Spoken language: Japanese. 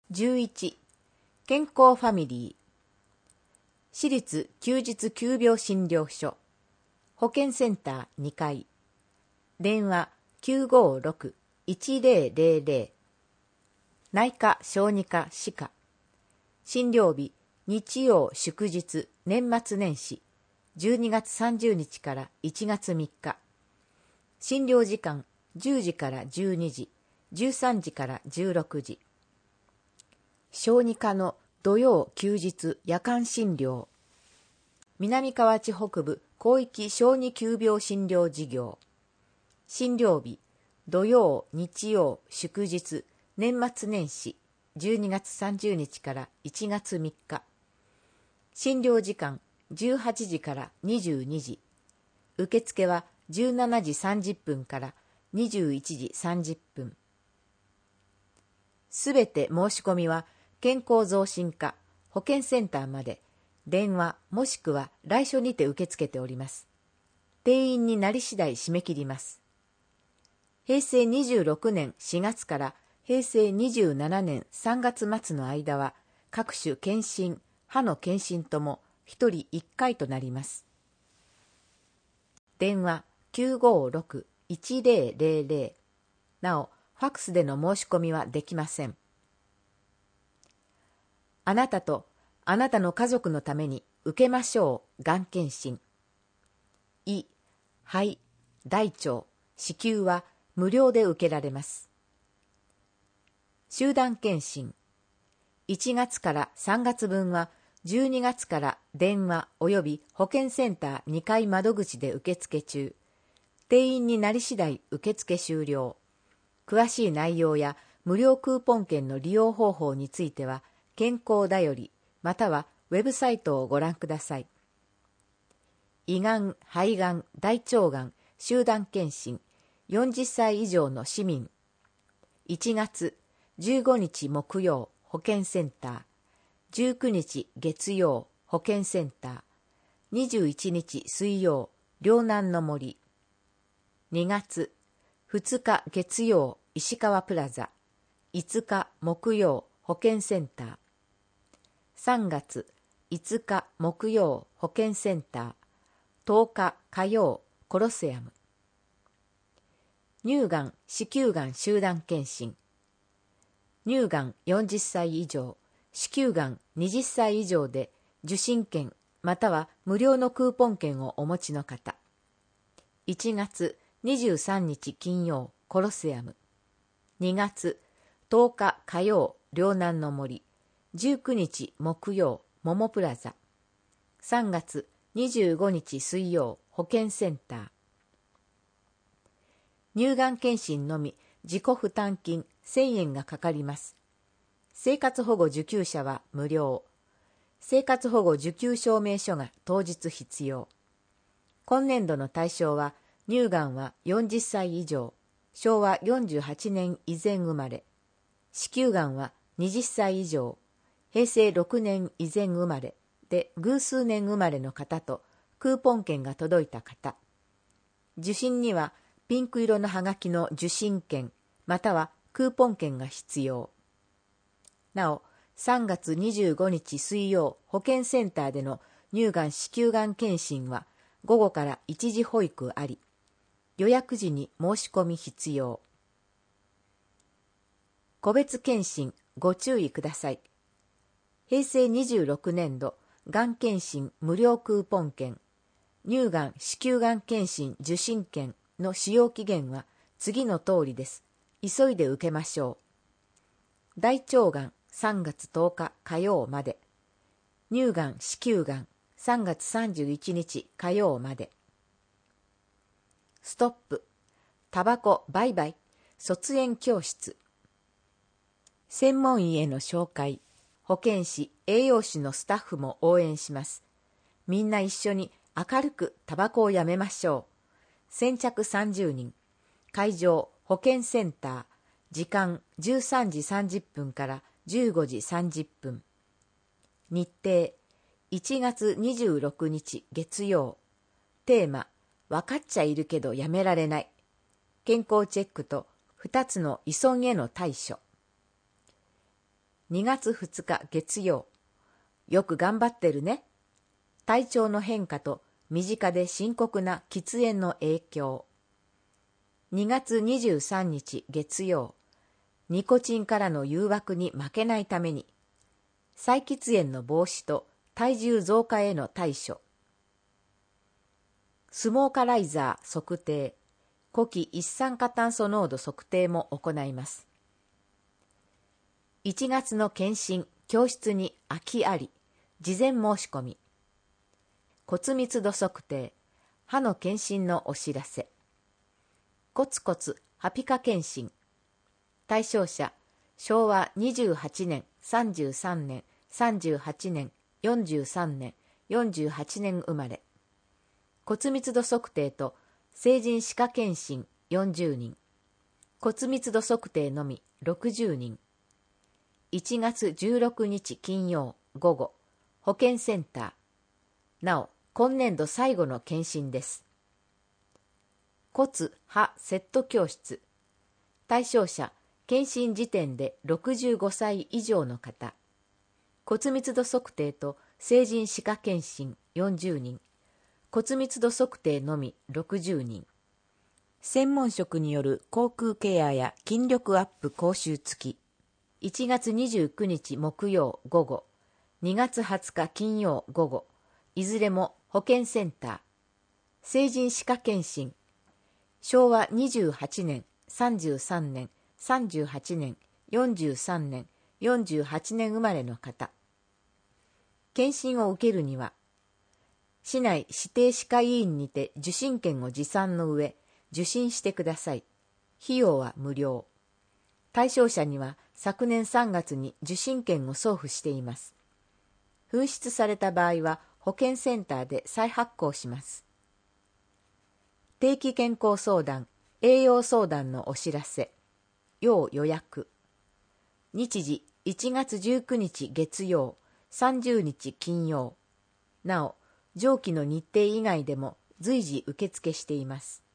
11. 健康ファミリー。私立休日急病診療所。保健センター2階。電話 956-1000。内科小児科歯科。診療日日曜祝日年末年始12月30日から1月3日。診療時間10時から12時、13時から16時。小児科の土曜休日夜間診療。南河内北部広域小児急病診療事業。診療日土曜日曜祝日年末年始12月30日から1月3日。診療時間18時から22時。受付は17時30分から21時30分。すべて申し込みは健康増進課保健センターまで電話もしくは来所にて受け付けております。定員になり次第締め切ります。平成26年4月から平成27年3月末の間は各種検診、歯の検診とも1人1回となります。電話 956-1000。なお、ファックスでの申し込みはできません。あなたとあなたの家族のために受けましょうがん検診。胃、肺、大腸、子宮は無料で受けられます。集団検診。1月から3月分は12月から電話及び保健センター2階窓口で受付中。定員になり次第受付終了。詳しい内容や無料クーポン券の利用方法については健康だよりまたはウェブサイトをご覧ください。胃がん、肺がん、大腸がん集団検診40歳以上の市民。1月15日木曜保健センター、19日月曜保健センター、21日水曜両南の森。2月2日月曜石川プラザ、5日木曜保健センター。3月5日木曜保健センター、10日火曜コロセアム。乳がん、子宮がん集団検診。乳がん40歳以上、子宮がん20歳以上で受診券または無料のクーポン券をお持ちの方。1月23日金曜コロセアム。2月10日火曜両南の森。19日木曜モモプラザ。3月25日水曜保健センター。乳がん検診のみ自己負担金1000円がかかります。生活保護受給者は無料。生活保護受給証明書が当日必要。今年度の対象は乳がんは40歳以上、昭和48年以前生まれ、子宮がんは20歳以上、平成6年以前生まれで偶数年生まれの方とクーポン券が届いた方。受診にはピンク色のはがきの受診券またはクーポン券が必要。なお、3月25日水曜保健センターでの乳がん子宮がん検診は午後から一時保育あり、予約時に申し込み必要。個別検診ご注意ください。平成26年度がん検診無料クーポン券、乳がん子宮がん検診受診券の使用期限は次の通りです。急いで受けましょう。大腸がん3月10日火曜まで。乳がん子宮がん3月31日火曜まで。ストップ。タバコ売買卒園教室。専門医への紹介。保健師、栄養士のスタッフも応援します。みんな一緒に明るくタバコをやめましょう。先着30人。会場、保健センター。時間13時30分から15時30分。日程、1月26日月曜。テーマ、わかっちゃいるけどやめられない。健康チェックと2つの依存への対処。 2月2日月曜。よく頑張ってるね。体調の変化と身近で深刻な喫煙の影響。2月23日月曜。ニコチンからの誘惑に負けないために、再喫煙の防止と体重増加への対処。スモーカライザー測定、呼気一酸化炭素濃度測定も行います。1月の検診、教室に空きあり、事前申し込み。骨密度測定、歯の検診のお知らせ。コツコツ歯皮下検診。対象者、昭和28年、33年、38年、43年、48年生まれ。骨密度測定と成人歯科検診40人。骨密度測定のみ60人。1月16日金曜午後、保健センター。なお、今年度最後の検診です。骨歯セット教室。対象者、検診時点で65歳以上の方。骨密度測定と成人歯科検診40人。骨密度測定のみ60人。専門職による口腔ケアや筋力アップ講習付き。1月29日木曜午後、2月20日金曜午後、いずれも保健センター。成人歯科検診。昭和28年、33年、38年、43年、48年生まれの方。検診を受けるには、市内指定歯科医院にて受診券を持参の上、受診してください。費用は無料。対象者には昨年3月に受診券を送付しています。紛失された場合は保健センターで再発行します。定期健康相談、栄養相談のお知らせ。要予約。日時1月19日月曜、30日金曜。なお、上記の日程以外でも随時受付しています。